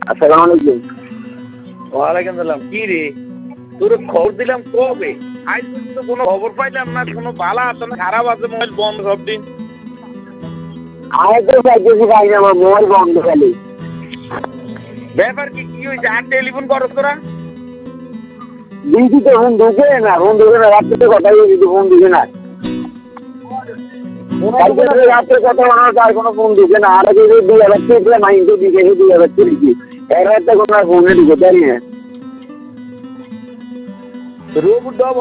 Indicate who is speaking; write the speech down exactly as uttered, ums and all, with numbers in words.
Speaker 1: আসসালামু আলাইকুম।
Speaker 2: ওয়ালাইকুম সালাম। কি রে তোর খবর দিলাম কবে, আজ পর্যন্ত কোনো খবর পাইলাম না। কোনো ভালো আছে না খারাপ আছে? মোবাইল বন্ধ সব দিন।
Speaker 1: আমি তো চাইতেছি ভাই আমার মোবাইল বন্ধ খালি।
Speaker 2: ব্যাপার কি কি হয়েছে? আর টেলিফোন করো তোরা?
Speaker 1: দিদি তো ফোন ঢুকে না, ফোন ঢুকে না, রাত্রে কথা বলছি ফোন ঢুকে না। কালকে থেকে রাত্রে কথা বলার তার কোনো ফোন ঢুকে না। আর যদি দুই হাজার চেয়েছিলাম মাইন্ডে দিকে দুই হাজার চেয়েছি, এর একটা কোনো ফোনে ঢুকে পারি না।
Speaker 2: রোবট